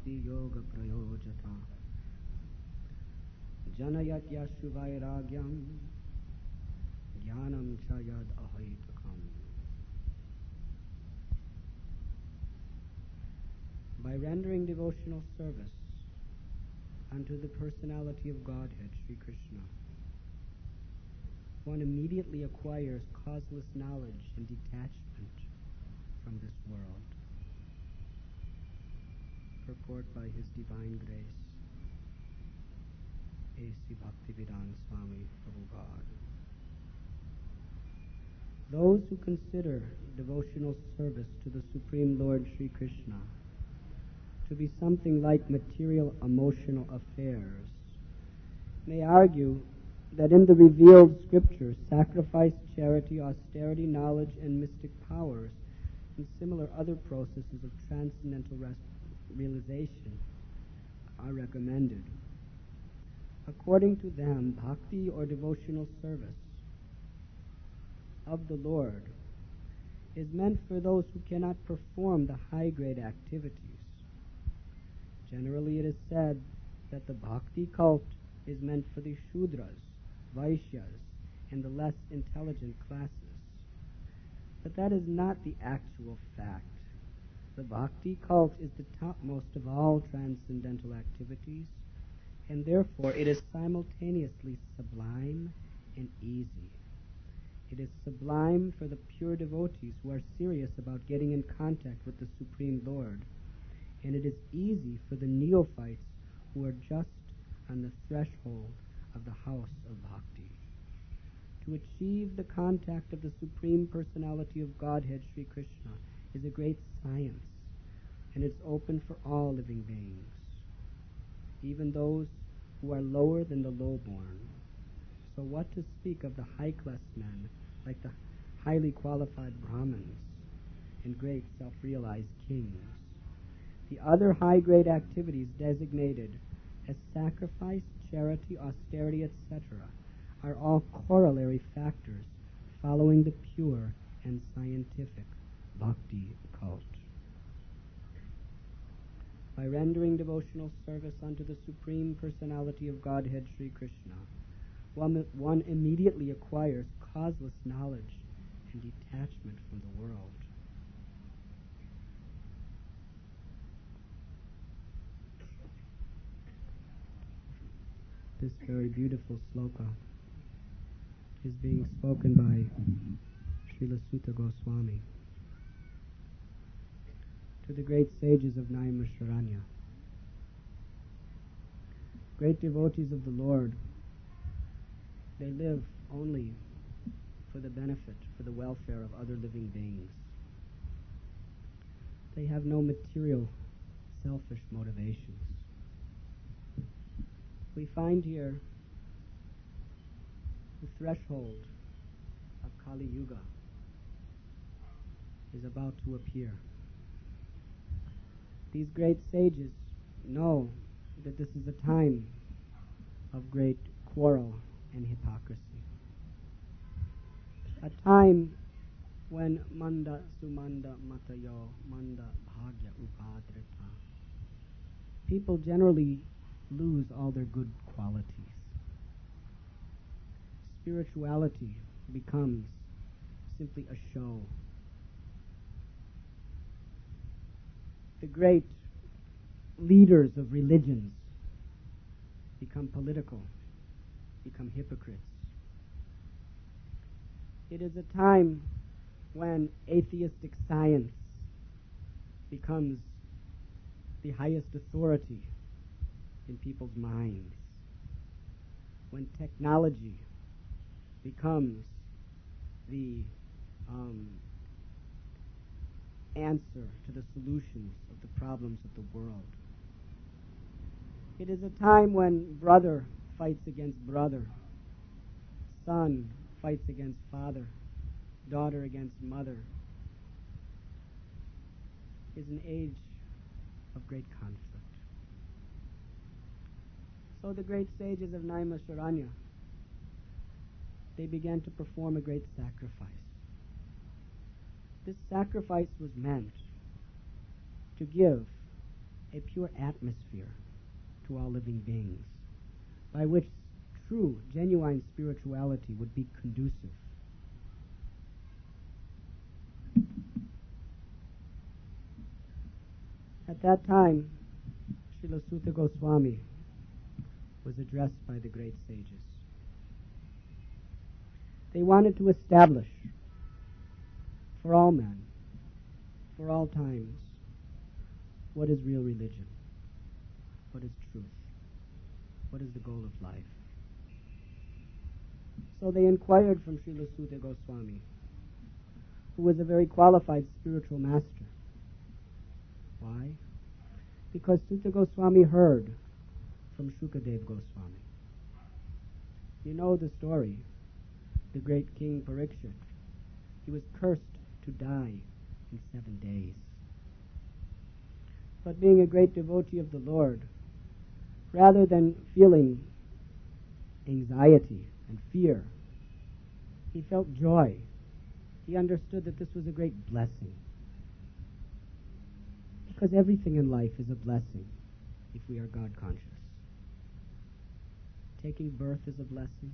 bhakti yoga prayojata janayat yashu vairagyam jnanam cha yad ahaitakam. By rendering devotional service unto the personality of Godhead, Sri Krishna, one immediately acquires causeless knowledge and detachment from this world. Purport by His Divine Grace, A.C. Bhaktivedanta Swami Prabhupada. Those who consider devotional service to the Supreme Lord Sri Krishna to be something like material emotional affairs may argue that in the revealed scriptures, sacrifice, charity, austerity, knowledge, and mystic powers, and similar other processes of transcendental realization are recommended. According to them, bhakti or devotional service of the Lord is meant for those who cannot perform the high-grade activities. Generally, it is said that the bhakti cult is meant for the Shudras, Vaishyas, and the less intelligent classes. But that is not the actual fact. The bhakti cult is the topmost of all transcendental activities, and therefore it is simultaneously sublime and easy. It is sublime for the pure devotees who are serious about getting in contact with the Supreme Lord, and it is easy for the neophytes who are just on the threshold of the house of bhakti. To achieve the contact of the Supreme Personality of Godhead, Sri Krishna, is a great science, and it's open for all living beings, even those who are lower than the lowborn. So what to speak of the high-class men, like the highly qualified Brahmins and great self-realized kings? The other high-grade activities designated as sacrifice, charity, austerity, etc., are all corollary factors following the pure and scientific bhakti cult. By rendering devotional service unto the Supreme Personality of Godhead, Sri Krishna, one immediately acquires causeless knowledge and detachment from the world. This very beautiful sloka is being spoken by Srila Sutta Goswami to the great sages of Naimisharanya, great devotees of the Lord. They live only for the benefit, for the welfare of other living beings. They have no material, selfish motivations. We find here the threshold of Kali Yuga is about to appear. These great sages know that this is a time of great quarrel and hypocrisy. A time when manda sumanda matayo manda bhagya upadrita. People generally lose all their good qualities. Spirituality becomes simply a show. The great leaders of religions become political, become hypocrites. It is a time when atheistic science becomes the highest authority in people's minds, when technology becomes the answer to the solutions of the problems of the world. It is a time when brother fights against brother, son fights against father, daughter against mother. It is an age of great conflict. So the great sages of Naimisharanya, they began to perform a great sacrifice. This sacrifice was meant to give a pure atmosphere to all living beings, by which true, genuine spirituality would be conducive. At that time, Srila Sutta Goswami was addressed by the great sages. They wanted to establish for all men, for all times, what is real religion, what is truth, what is the goal of life. So they inquired from Srila Sutta Goswami, who was a very qualified spiritual master. Why? Because Sutta Goswami heard from Shukadev Goswami. You know the story. The great King Parikshit, he was cursed to die in 7 days. But being a great devotee of the Lord, rather than feeling anxiety and fear, he felt joy. He understood that this was a great blessing. Because everything in life is a blessing if we are God conscious. Taking birth is a blessing,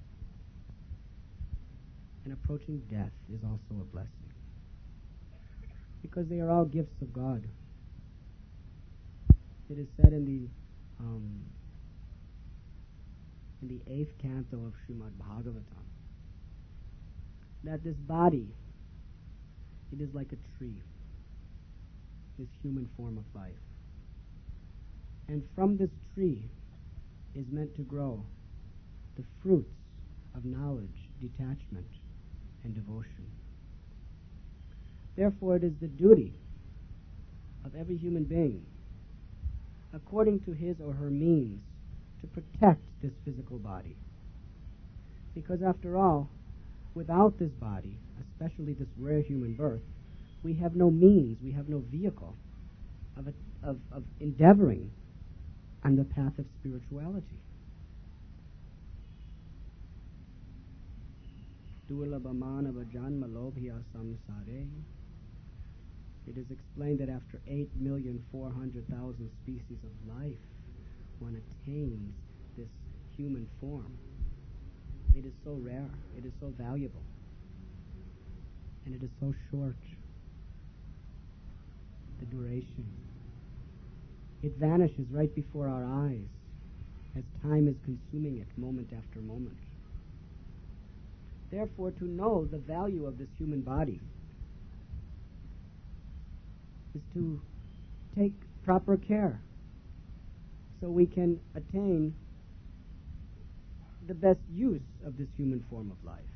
and approaching death is also a blessing. Because they are all gifts of God. It is said in the 8th canto of Srimad Bhagavatam that this body, it is like a tree, this human form of life. And from this tree is meant to grow the fruits of knowledge, detachment, and devotion. Therefore, it is the duty of every human being, according to his or her means, to protect this physical body. Because after all, without this body, especially this rare human birth, we have no means, we have no vehicle of endeavoring on the path of spirituality. It is explained that after 8,400,000 species of life, one attains this human form. It is so rare, it is so valuable, and it is so short, the duration. It vanishes right before our eyes as time is consuming it moment after moment. Therefore, to know the value of this human body is to take proper care so we can attain the best use of this human form of life.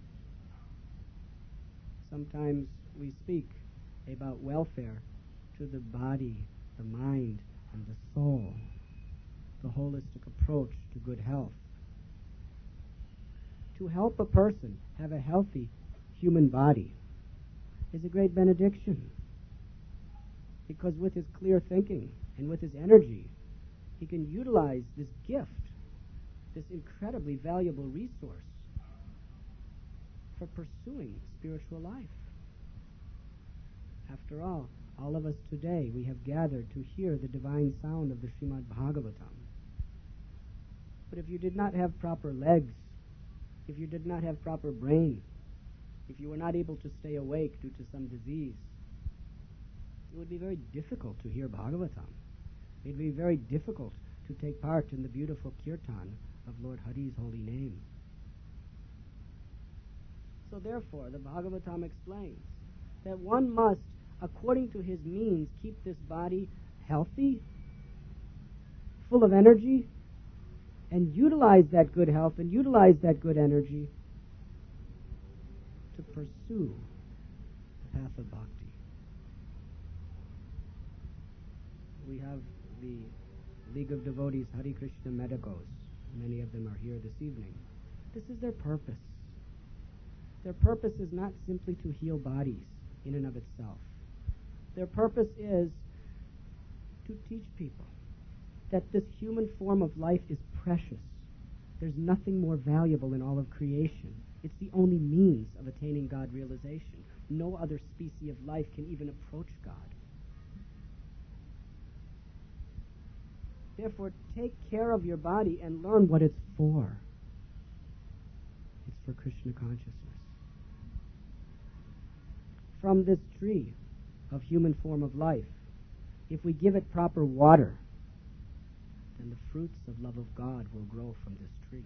Sometimes we speak about welfare to the body, the mind, and the soul, the holistic approach to good health. To help a person have a healthy human body is a great benediction, because with his clear thinking and with his energy, he can utilize this gift, this incredibly valuable resource, for pursuing spiritual life. After all of us today, we have gathered to hear the divine sound of the Srimad Bhagavatam. But if you did not have proper legs, if you did not have proper brain, if you were not able to stay awake due to some disease, it would be very difficult to hear Bhagavatam. It would be very difficult to take part in the beautiful kirtan of Lord Hari's holy name. So therefore, the Bhagavatam explains that one must, according to his means, keep this body healthy, full of energy, and utilize that good health and utilize that good energy to pursue the path of bhakti. We have the League of Devotees, Hare Krishna Medicos. Many of them are here this evening. This is their purpose. Their purpose is not simply to heal bodies in and of itself. Their purpose is to teach people that this human form of life is precious. There's nothing more valuable in all of creation. It's the only means of attaining God realization. No other species of life can even approach God. Therefore, take care of your body and learn what it's for. It's for Krishna consciousness. From this tree of human form of life, if we give it proper water, then the fruits of love of God will grow from this tree.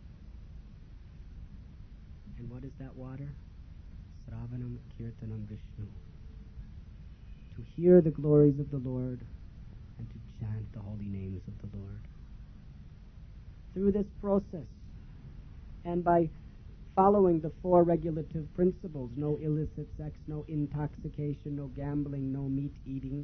And what is that water? Sravanam Kirtanam Vishnu. To hear the glories of the Lord and to chant the holy names of the Lord. Through this process, and by following the 4 regulative principles, no illicit sex, no intoxication, no gambling, no meat eating,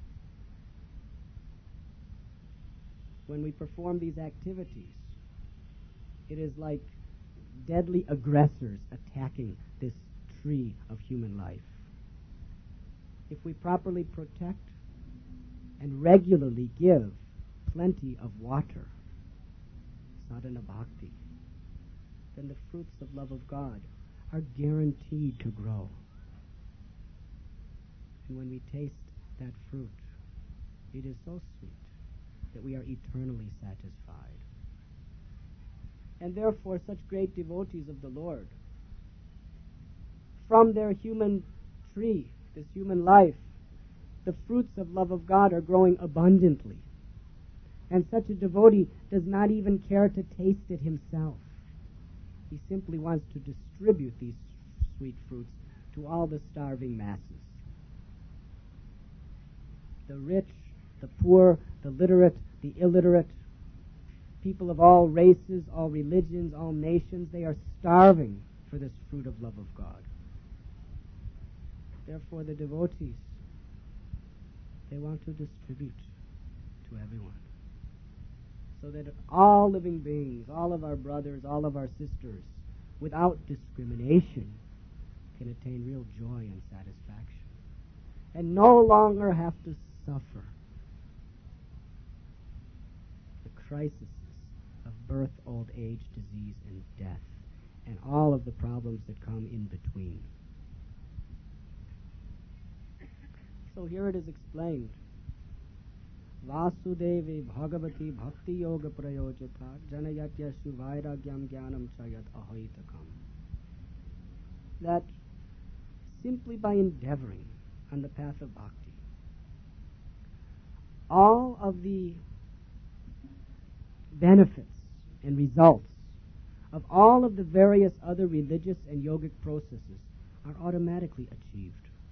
when we perform these activities, it is like deadly aggressors attacking this tree of human life. If we properly protect and regularly give plenty of water, sadhana bhakti, then the fruits of love of God are guaranteed to grow. And when we taste that fruit, it is so sweet that we are eternally satisfied. And therefore, such great devotees of the Lord, from their human tree, this human life, the fruits of love of God are growing abundantly. And such a devotee does not even care to taste it himself. He simply wants to distribute these sweet fruits to all the starving masses. The rich, the poor, the literate, the illiterate, people of all races, all religions, all nations, they are starving for this fruit of love of God. Therefore, the devotees, they want to distribute to everyone, so that all living beings, all of our brothers, all of our sisters, without discrimination, can attain real joy and satisfaction, and no longer have to suffer the crises of birth, old age, disease, and death, and all of the problems that come in between. So here it is explained. Vasudevi Bhagavati Bhakti Yoga Prayojata Janayatya Suvairagyam Jnanam Chayat Ahoitakam. That simply by endeavoring on the path of bhakti, all of the benefits and results of all of the various other religious and yogic processes are automatically achieved.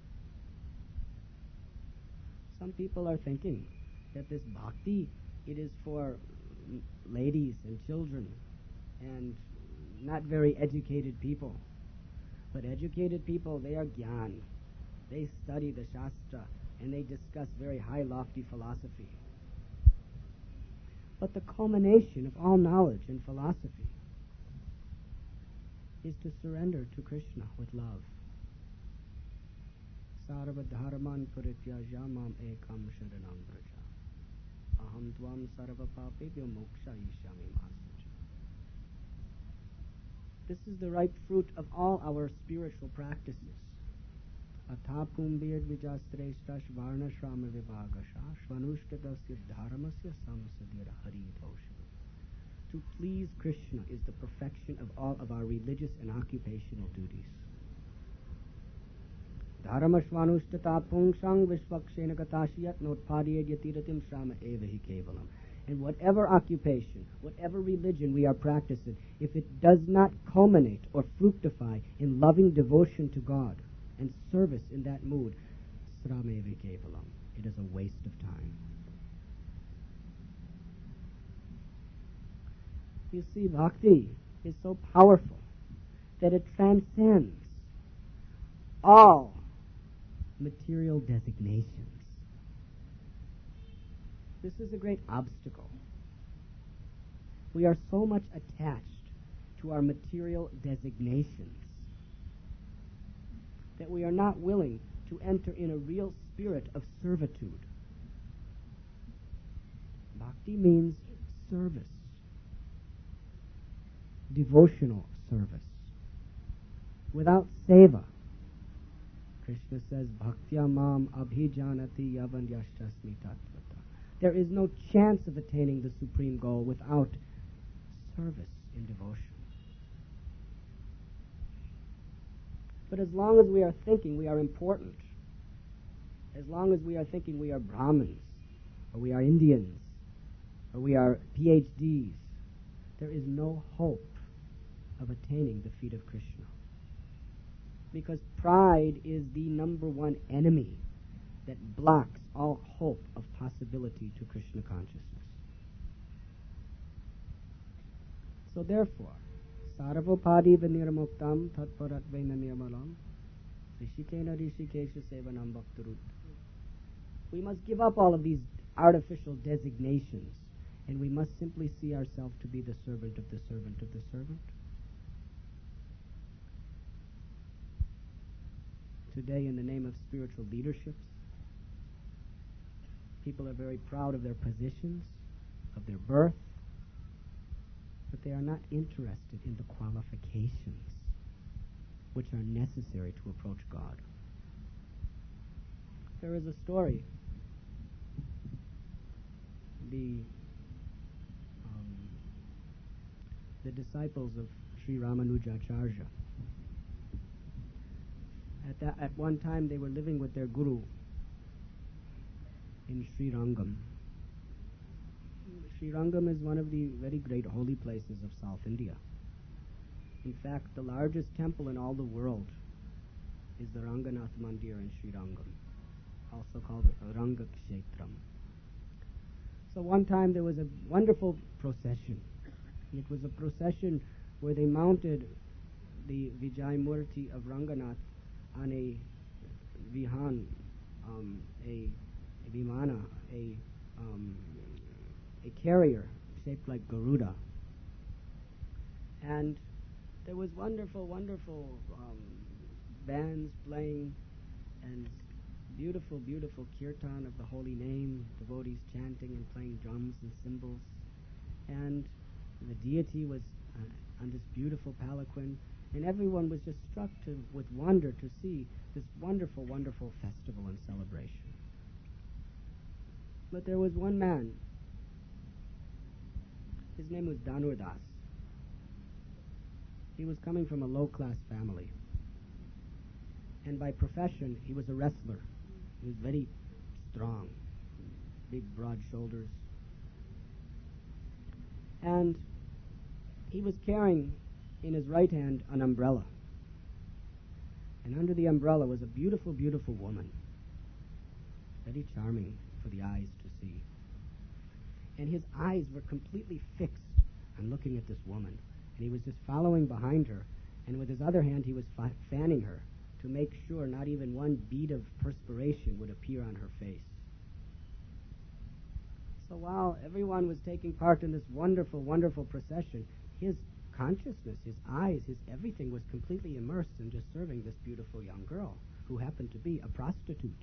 Some people are thinking that this bhakti, it is for ladies and children and not very educated people. But educated people, they are gyan. They study the Shastra and they discuss very high, lofty philosophy. But the culmination of all knowledge and philosophy is to surrender to Krishna with love. Sarva dharman parityajya mam ekam sharanam vraja. Aham tvam sarva papebhyo mokshayishyami ma sucha. This is the ripe fruit of all our spiritual practices. Athapumbir vijastreshtha shvarna shrama vivagasha shvanushkatasya dharmasya samsadir haridosha. To please Krishna is the perfection of all of our religious and occupational duties. Dharmashvanushtata pungsang vishvakshena katashiyat notpadiyat yatiratim shrama evahi kevalam. And whatever occupation, whatever religion we are practicing, if it does not culminate or fructify in loving devotion to God and service in that mood, srama evahi kevalam. It is a waste of time. You see, bhakti is so powerful that it transcends all material designations. This is a great obstacle. We are so much attached to our material designations that we are not willing to enter in a real spirit of servitude. Bhakti means service, devotional service. Without seva, Krishna says, Bhaktya mam abhijanati yavanyashtasmi tattvata. There is no chance of attaining the supreme goal without service in devotion. But as long as we are thinking we are important, as long as we are thinking we are Brahmins, or we are Indians, or we are PhDs, there is no hope of attaining the feet of Krishna. Because pride is the number one enemy that blocks all hope of possibility to Krishna consciousness. So therefore, sarvopadi vinirmuktam tatparatvaina nirmalam rishikena rishikesha sevanam bhaktarut. We must give up all of these artificial designations, and we must simply see ourselves to be the servant of the servant of the servant. Today, in the name of spiritual leaderships, people are very proud of their positions, of their birth, but they are not interested in the qualifications which are necessary to approach God. There is a story. The disciples of Sri Ramanujacharya. At one time they were living with their guru in Sri Rangam. Sri Rangam is one of the very great holy places of South India. In fact, the largest temple in all the world is the Ranganath Mandir in Sri Rangam, also called Rangakshetram. So one time there was a wonderful procession. It was a procession where they mounted the Vijayamurti of Ranganath on a vihan, a vimana, a carrier shaped like Garuda. And there was wonderful bands playing and beautiful kirtan of the holy name, devotees chanting and playing drums and cymbals. And the deity was on this beautiful palanquin, and everyone was just struck with wonder to see this wonderful festival and celebration. But there was one man. His name was Dhanurdas. He was coming from a low-class family. And by profession, he was a wrestler. He was very strong, big, broad shoulders. And he was carrying in his right hand an umbrella. And under the umbrella was a beautiful woman, very charming for the eyes to see. And his eyes were completely fixed on looking at this woman. And he was just following behind her, and with his other hand he was fanning her to make sure not even one bead of perspiration would appear on her face. So while everyone was taking part in this wonderful procession, his consciousness, his eyes, his everything was completely immersed in just serving this beautiful young girl who happened to be a prostitute.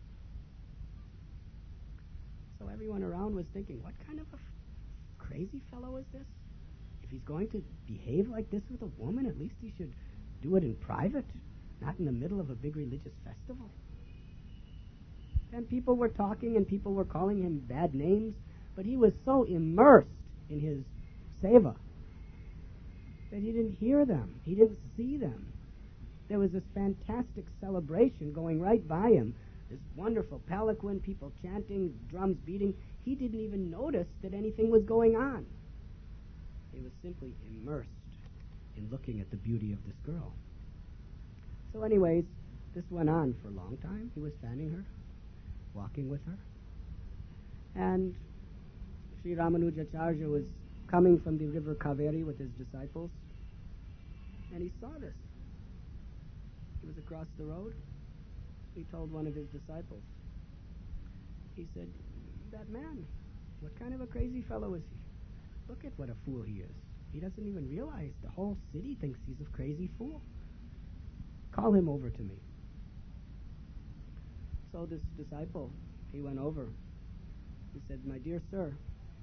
So everyone around was thinking, what kind of a crazy fellow is this? If he's going to behave like this with a woman, at least he should do it in private, not in the middle of a big religious festival. And people were talking and people were calling him bad names, but he was so immersed in his seva that he didn't hear them. He didn't see them. There was this fantastic celebration going right by him, this wonderful palanquin, people chanting, drums beating. He didn't even notice that anything was going on. He was simply immersed in looking at the beauty of this girl. So anyways, this went on for a long time. He was fanning her, walking with her. And Sri Ramanujacharya was coming from the river Kaveri with his disciples, and he saw this. He was across the road. He told one of his disciples, he said, that man, what kind of a crazy fellow is he? Look at what a fool he is. He doesn't even realize the whole city thinks he's a crazy fool. Call him over to me. So this disciple, he went over. He said, my dear sir,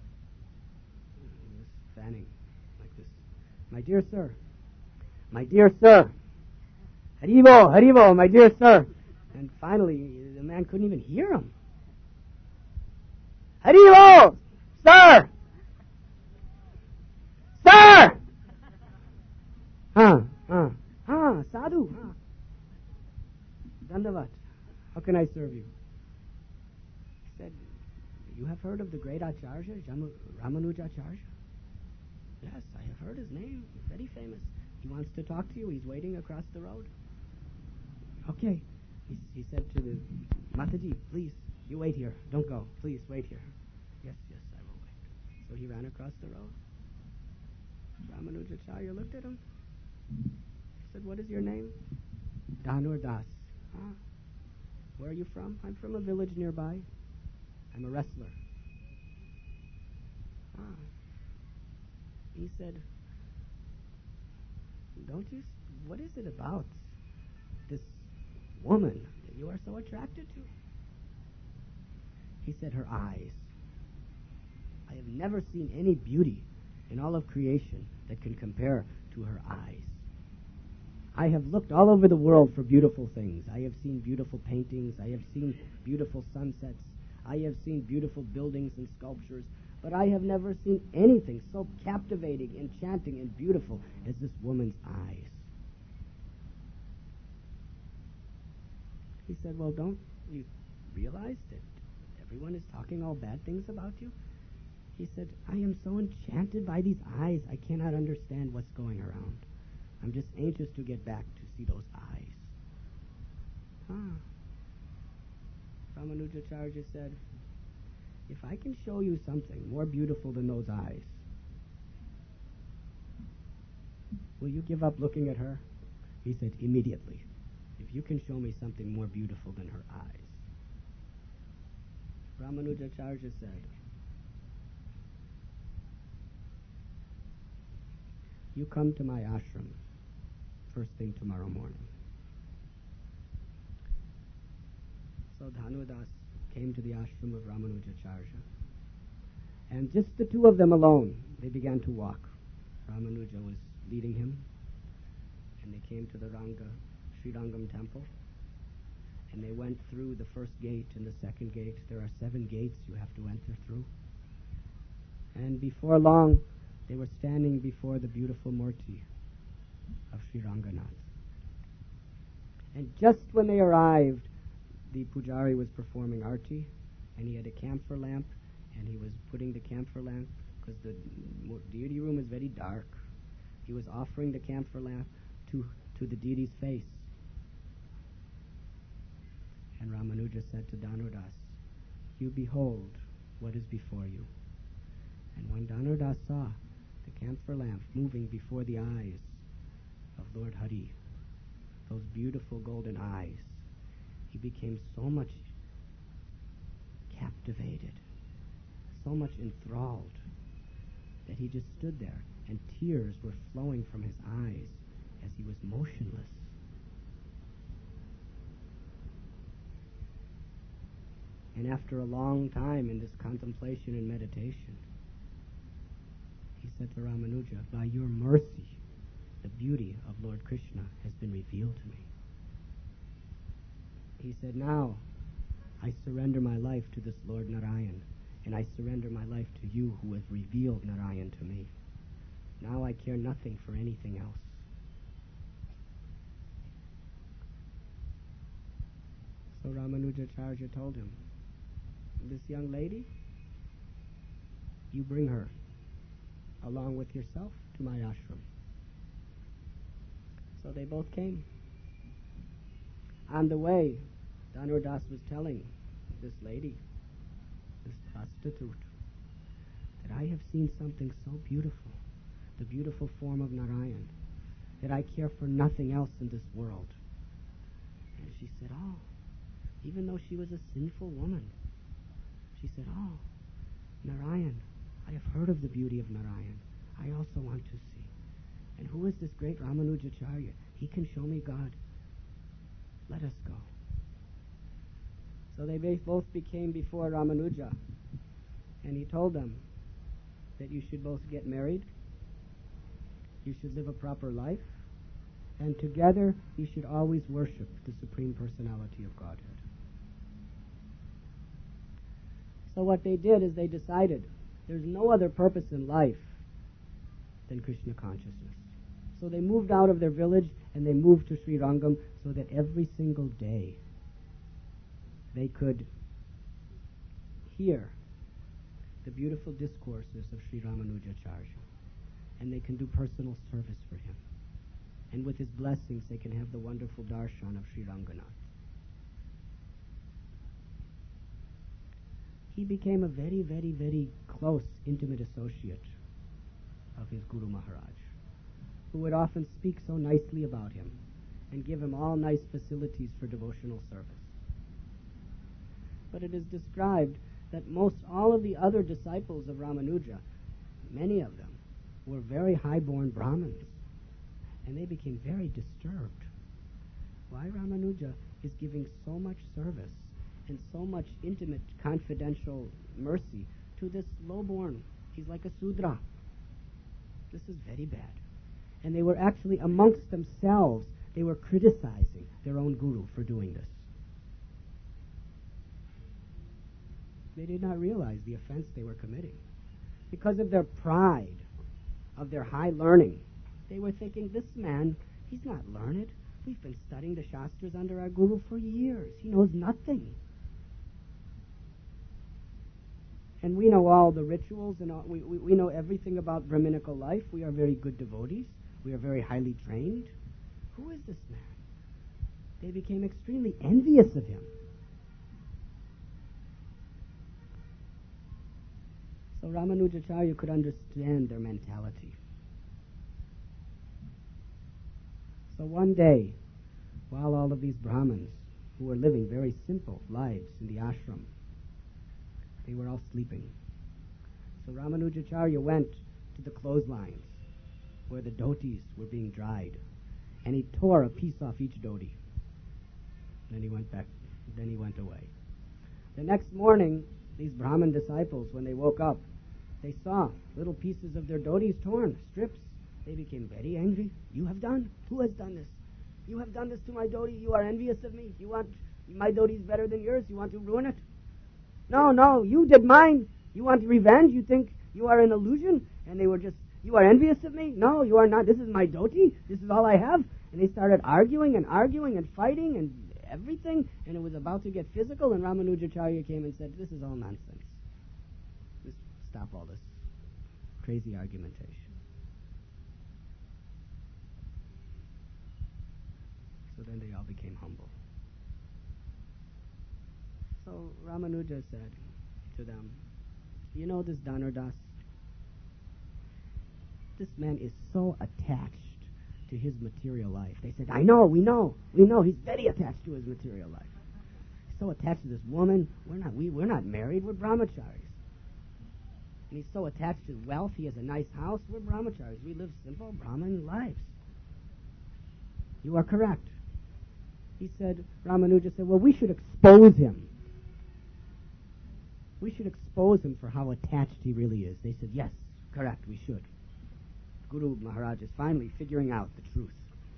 he was fanning like this. My dear sir, Haribo, my dear sir. And finally, the man couldn't even hear him. Haribo! Sir! Sir! Sadhu. Dandavat. How can I serve you? He said, you have heard of the great Acharya, Ramanujacharya? Yes, I have heard his name. He's very famous. He wants to talk to you. He's waiting across the road. Okay. He said to the Mataji, please, you wait here. Don't go. Please, wait here. Yes, I will wait. So he ran across the road. Ramanujacharya looked at him. He said, what is your name? Dhanur Das. Where are you from? I'm from a village nearby. I'm a wrestler. He said, what is it about this woman that you are so attracted to? He said, her eyes. I have never seen any beauty in all of creation that can compare to her eyes. I have looked all over the world for beautiful things. I have seen beautiful paintings. I have seen beautiful sunsets. I have seen beautiful buildings and sculptures. But I have never seen anything so captivating, enchanting, and beautiful as this woman's eyes. He said, well, don't you realize that everyone is talking all bad things about you? He said, I am so enchanted by these eyes, I cannot understand what's going around. I'm just anxious to get back to see those eyes. Ramanujacharya said, if I can show you something more beautiful than those eyes, will you give up looking at her? He said, immediately. If you can show me something more beautiful than her eyes. Ramanujacharya said, you come to my ashram first thing tomorrow morning. So Dhanur Das came to the ashram of Ramanujacharya. And just the two of them alone, they began to walk. Ramanuja was leading him. And they came to the Srirangam temple. And they went through the first gate and the second gate. There are 7 gates you have to enter through. And before long, they were standing before the beautiful Murti of Sri Ranganath. And just when they arrived, the pujari was performing arti, and he had a camphor lamp, and he was putting the camphor lamp, because the deity room is very dark. He was offering the camphor lamp to the deity's face. And Ramanuja said to Dhanur Das, you behold what is before you. And when Dhanur Das saw the camphor lamp moving before the eyes of Lord Hari, those beautiful golden eyes, he became so much captivated, so much enthralled, that he just stood there, and tears were flowing from his eyes as he was motionless. And after a long time in this contemplation and meditation, he said to Ramanuja, by your mercy, the beauty of Lord Krishna has been revealed to me. He said, now I surrender my life to this Lord Narayan, and I surrender my life to you who have revealed Narayan to me. Now I care nothing for anything else. So Ramanujacharya told him, this young lady, you bring her along with yourself to my ashram. So they both came. On the way, Dhanur Das was telling this lady, this prostitute, that I have seen something so beautiful, the beautiful form of Narayan, that I care for nothing else in this world. And she said, oh, even though she was a sinful woman, she said, oh, Narayan, I have heard of the beauty of Narayan. I also want to see. And who is this great Ramanujacharya? He can show me God. Let us go. So they both became before Ramanuja, and he told them that you should both get married, you should live a proper life, and together you should always worship the Supreme Personality of Godhead. So what they did is they decided there's no other purpose in life than Krishna consciousness. So they moved out of their village and they moved to Sri Rangam so that every single day they could hear the beautiful discourses of Sri Ramanujacharya, and they can do personal service for him. And with his blessings, they can have the wonderful darshan of Sri Ranganath. He became a very, very, very close, intimate associate of his Guru Maharaj, who would often speak so nicely about him and give him all nice facilities for devotional service. But it is described that most all of the other disciples of Ramanuja, many of them, were very high-born Brahmins, and they became very disturbed. Why Ramanuja is giving so much service and so much intimate, confidential mercy to this low-born? He's like a Sudra. This is very bad. And they were actually amongst themselves, they were criticizing their own guru for doing this. They did not realize the offense they were committing. Because of their pride, of their high learning, they were thinking, this man, he's not learned. We've been studying the Shastras under our guru for years. He knows nothing. And we know all the rituals, and we know everything about Brahminical life. We are very good devotees. We are very highly trained. Who is this man? They became extremely envious of him. So Ramanujacharya could understand their mentality. So one day, while all of these Brahmins, who were living very simple lives in the ashram, they were all sleeping. So Ramanujacharya went to the clotheslines where the dhotis were being dried, and he tore a piece off each dhoti. Then he went back. Then he went away. The next morning, these Brahmin disciples, when they woke up, they saw little pieces of their dhotis torn, strips. They became very angry. You have done? Who has done this? You have done this to my dhoti. You are envious of me. You want my dhoti is better than yours. You want to ruin it? No, you did mine. You want revenge? You think you are an illusion? And they were just, you are envious of me? No, you are not. This is my dhoti. This is all I have. And they started arguing and fighting and everything. And it was about to get physical. And Ramanujacharya came and said, this is all nonsense. Just stop all this crazy argumentation. So then they all became humble. So Ramanuja said to them, you know this Dhanurdas? This man is so attached to his material life. They said, we know. He's very attached to his material life. He's so attached to this woman. We're not married. We're brahmacharis. And he's so attached to wealth. He has a nice house. We're brahmacharis. We live simple Brahmin lives. You are correct. He said, Ramanuja said, well, we should expose him. We should expose him for how attached he really is. They said, yes, correct, we should. Guru Maharaj is finally figuring out the truth.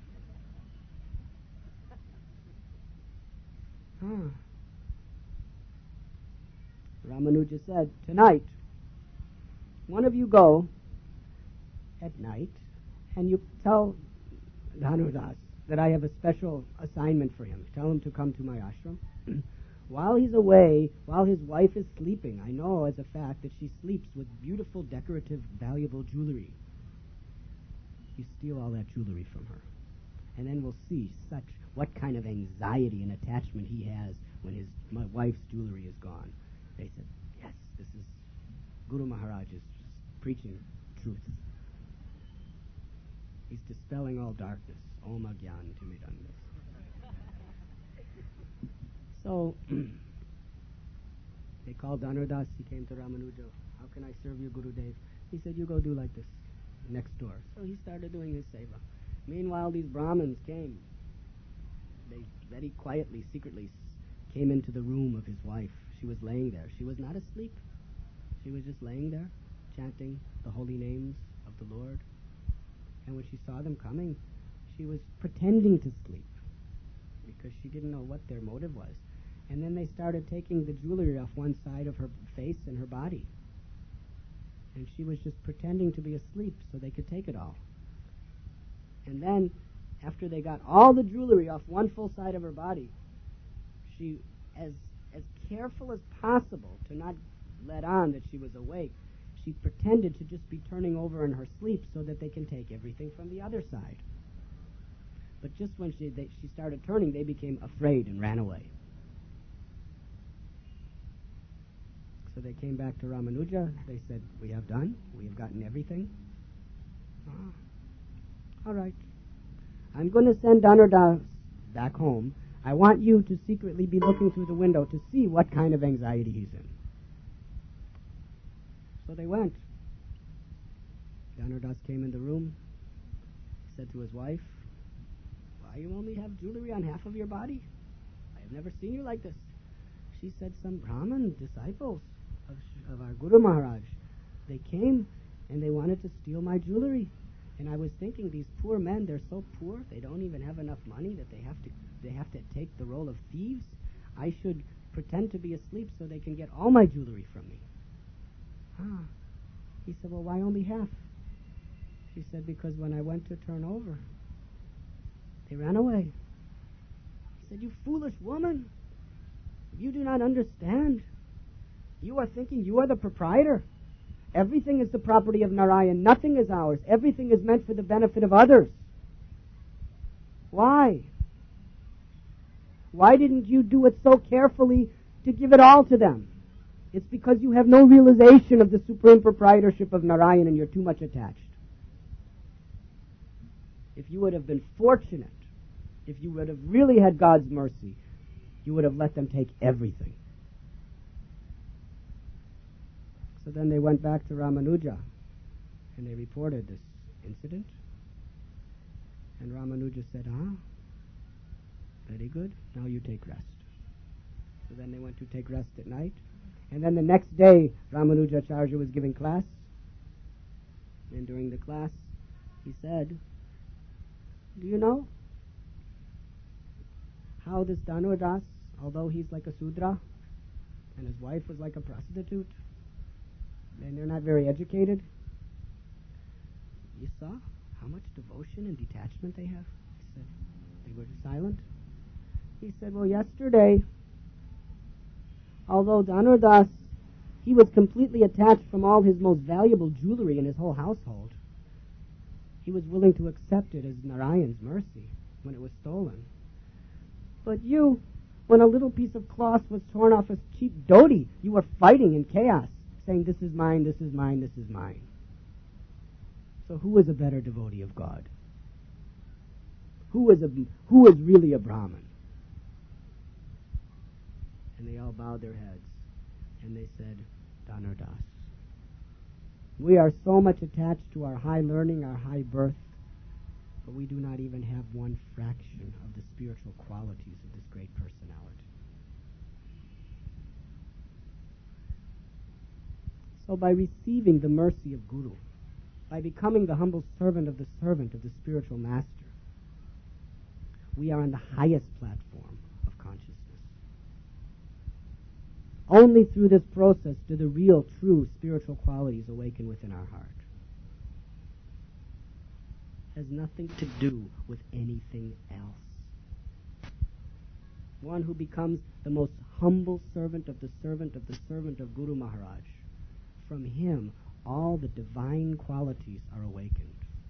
Ramanuja said, tonight, one of you go at night and you tell Dhanurdas that I have a special assignment for him. Tell him to come to my ashram. While he's away, while his wife is sleeping, I know as a fact that she sleeps with beautiful, decorative, valuable jewelry. You steal all that jewelry from her. And then we'll see what kind of anxiety and attachment he has when my wife's jewelry is gone. They said, yes, this is Guru Maharaj is preaching truth. He's dispelling all darkness. Om Agyan Timidandas. So they called Dhanurdas. He came to Ramanuja. How can I serve you, Gurudev? He said, you go do like this next door. So he started doing his seva. Meanwhile, these Brahmins came. They very quietly, secretly came into the room of his wife. She was laying there. She was not asleep. She was just laying there, chanting the holy names of the Lord. And when she saw them coming, she was pretending to sleep because she didn't know what their motive was. And then they started taking the jewelry off one side of her face and her body. And she was just pretending to be asleep so they could take it all. And then, after they got all the jewelry off one full side of her body, she, as careful as possible to not let on that she was awake, she pretended to just be turning over in her sleep so that they can take everything from the other side. But just when she started turning, they became afraid and ran away. So they came back to Ramanuja. They said, "We have done. We have gotten everything." All right. I'm going to send Dhanurdas back home. I want you to secretly be looking through the window to see what kind of anxiety he's in. So they went. Dhanurdas came in the room, said to his wife, "Why you only have jewelry on half of your body? I have never seen you like this." She said, "Some Brahmin disciples of our Guru Maharaj, they came and they wanted to steal my jewelry. And I was thinking, these poor men, they're so poor, they don't even have enough money that they have to take the role of thieves. I should pretend to be asleep so they can get all my jewelry from me." He said, "Well, why only half?" She said, "Because when I went to turn over, they ran away." He said, "You foolish woman, you do not understand. You are thinking you are the proprietor. Everything is the property of Narayan. Nothing is ours. Everything is meant for the benefit of others. Why? Why didn't you do it so carefully to give it all to them? It's because you have no realization of the supreme proprietorship of Narayan and you're too much attached. If you would have been fortunate, if you would have really had God's mercy, you would have let them take everything." So then they went back to Ramanuja and they reported this incident. And Ramanuja said, very good, now you take rest. So then they went to take rest at night. And then the next day, Ramanujacharya was giving class. And during the class, he said, "Do you know how this Dhanurdas, although he's like a Sudra, and his wife was like a prostitute, and they're not very educated, you saw how much devotion and detachment they have?" He said, they were silent. He said, "Well, yesterday, although Dhanurdas, he was completely attached from all his most valuable jewelry in his whole household, he was willing to accept it as Narayan's mercy when it was stolen. But you, when a little piece of cloth was torn off a cheap dhoti, you were fighting in chaos, saying, 'This is mine, this is mine, this is mine.' So who is a better devotee of God? Who is really a Brahmin?" And they all bowed their heads and they said, "Dhanurdas. We are so much attached to our high learning, our high birth, but we do not even have one fraction of the spiritual qualities of this great personality." So by receiving the mercy of Guru, by becoming the humble servant of the spiritual master, we are on the highest platform of consciousness. Only through this process do the real, true spiritual qualities awaken within our heart. It has nothing to do with anything else. One who becomes the most humble servant of the servant of the servant of Guru Maharaj, from him all the divine qualities are awakened.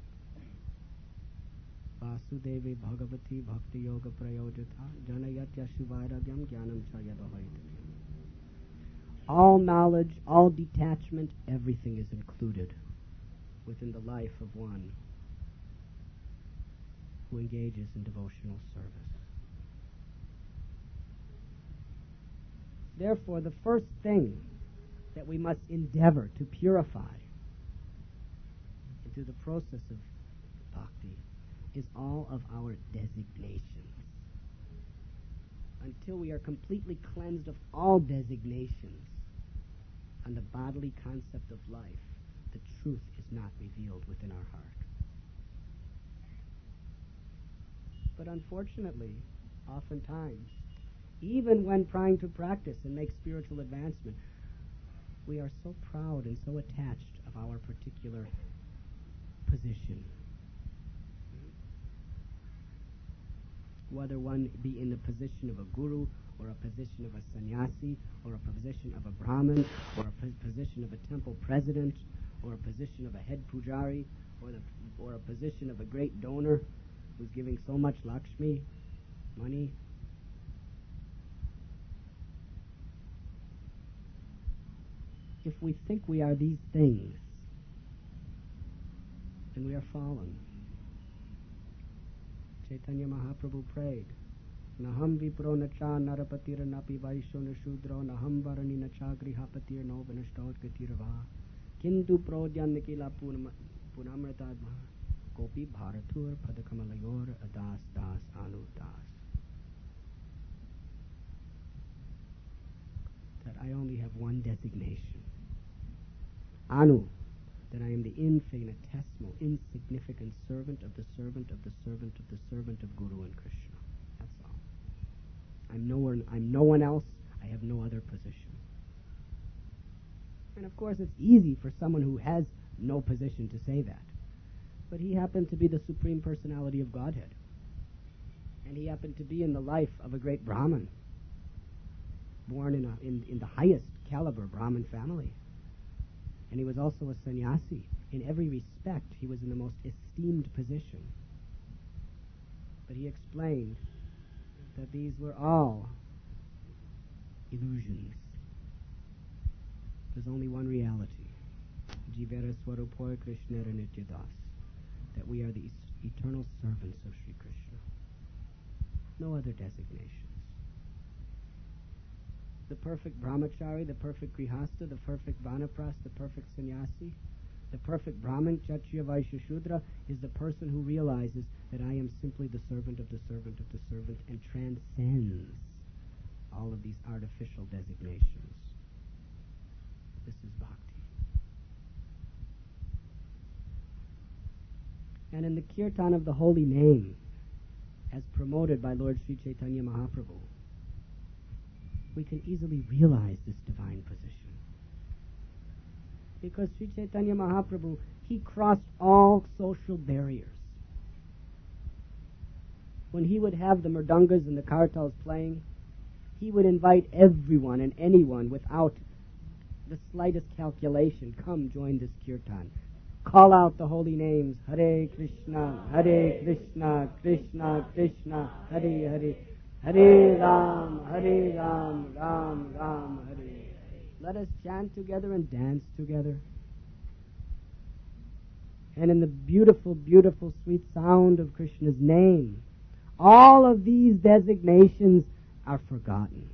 Vasudevi Bhagavati Bhakti Yoga Prayojata Janayatya Shivairagyam Jnanam Chayadavaitavyam. All knowledge, all detachment, everything is included within the life of one who engages in devotional service. Therefore, the first thing that we must endeavor to purify through the process of bhakti is all of our designations. Until we are completely cleansed of all designations on the bodily concept of life, the truth is not revealed within our heart. But unfortunately, oftentimes, even when trying to practice and make spiritual advancement, we are so proud and so attached of our particular position. Whether one be in the position of a guru, or a position of a sannyasi, or a position of a brahmin, or a position of a temple president, or a position of a head pujari, or a position of a great donor who's giving so much Lakshmi, money. If we think we are these things, then we are fallen. Chaitanya Mahaprabhu prayed, Naham vipro nacha narapatir napi vaisho nashudro naham varani nacha grihapatir no vanashtot gatirava kintu prodyan nikila punamratadma kopi bharatur padakamalayur adas das anu das. That I only have one designation. Anu, that I am the infinitesimal, insignificant servant of the servant of the servant of the servant of Guru and Krishna. That's all. I'm no one else. I have no other position. And of course it's easy for someone who has no position to say that. But he happened to be the Supreme Personality of Godhead. And he happened to be in the life of a great Brahmin, born in the highest caliber Brahmin family. And he was also a sannyasi. In every respect, he was in the most esteemed position. But he explained that these were all illusions. There's only one reality. Jivera Swarupoy Krishnera Nityadas. That we are the eternal servants of Sri Krishna. No other designations. The perfect brahmachari, the perfect grihastha, the perfect vanapras, the perfect sannyasi, the perfect brahmin, kshatriya, vaishya, shudra is the person who realizes that I am simply the servant of the servant of the servant and transcends all of these artificial designations. This is bhakti. And in the kirtan of the holy name, as promoted by Lord Sri Chaitanya Mahaprabhu, we can easily realize this divine position. Because Sri Chaitanya Mahaprabhu, he crossed all social barriers. When he would have the mridangas and the kartals playing, he would invite everyone and anyone without the slightest calculation, come join this kirtan. Call out the holy names, Hare Krishna, Krishna Krishna, Hare Hare, Hare Ram, Ram Ram, Hare. Let us chant together and dance together. And in the beautiful, beautiful, sweet sound of Krishna's name, all of these designations are forgotten.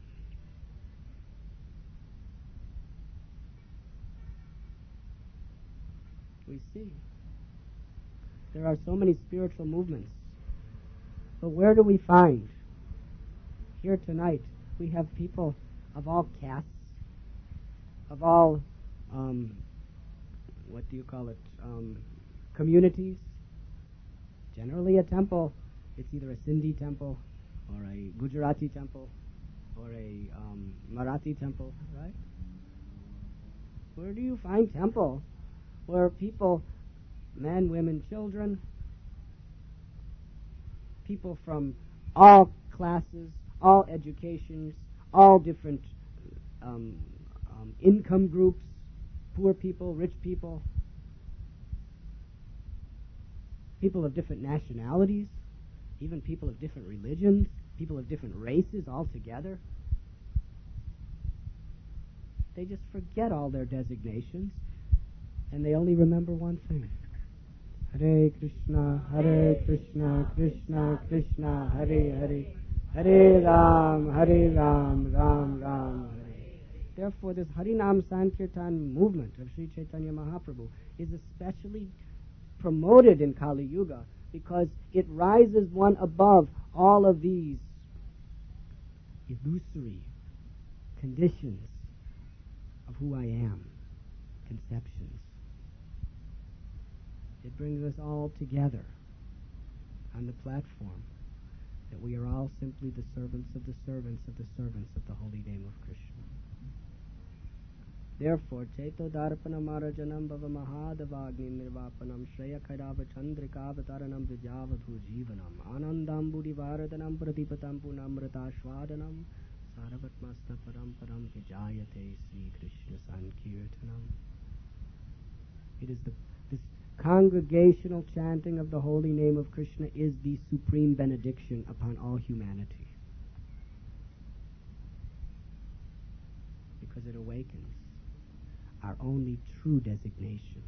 We see there are so many spiritual movements, but where do we find? Here tonight, we have people of all castes, of all, communities. Generally a temple, it's either a Sindhi temple, or a Gujarati temple, or a Marathi temple, right? Where do you find temple where people, men, women, children, people from all classes, all educations, all different income groups, poor people, rich people, people of different nationalities, even people of different religions, people of different races all together. They just forget all their designations, and they only remember one thing. Hare Krishna, Krishna Krishna, Hare Hare, Hare Ram, Ram Ram, Hare. Therefore, this Harinam Sankirtan movement of Sri Chaitanya Mahaprabhu is especially promoted in Kali Yuga because it rises one above all of these illusory conditions of who I am, conceptions. It brings us all together on the platform that we are all simply the servants of the servants of the servants of the holy name of Krishna. Therefore, Cheto Darpanam Arajanam Bhava Mahadavagni Nirvapanam Shreya Kairava Chandrikavataranam Vijavadhu Jivanam Anandam Buddhivaradanam Pratipatam Punamrata Shwadanam Saravatmasna Paramparam Vijayate Sri Krishna Sankirtanam. It is this congregational chanting of the holy name of Krishna is the supreme benediction upon all humanity, because it awakens our only true designation.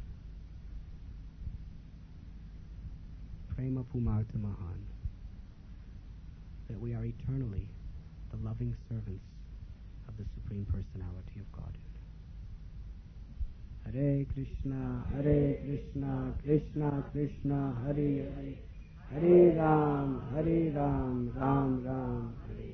Prema Pumartha Mahan. That we are eternally the loving servants of the Supreme Personality of Godhead. Hare Krishna, Krishna Krishna, Hare Hare, Hare Ram, Ram Ram, Hare Hare.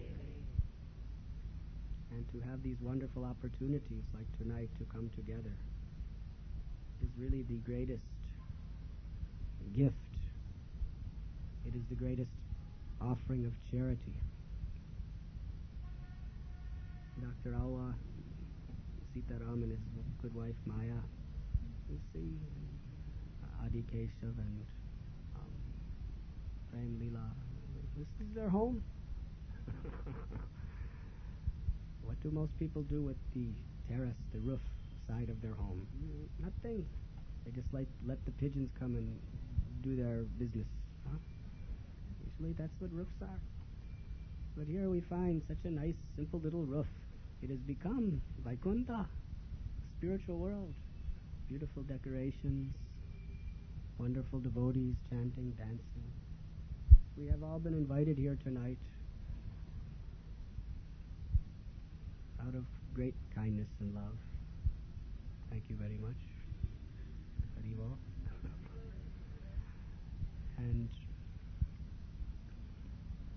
And to have these wonderful opportunities like tonight to come together is really the greatest gift. It is the greatest offering of charity. Dr. Alwa, Sitaram and his good wife Maya, you see, Adi Keshav and Prem Leela. This is their home. What do most people do with the terrace, the roof side of their home? Nothing. They just let the pigeons come and do their business. Huh? Usually that's what roofs are. But here we find such a nice, simple little roof. It has become Vaikuntha, spiritual world. Beautiful decorations, wonderful devotees chanting, dancing. We have all been invited here tonight out of great kindness and love.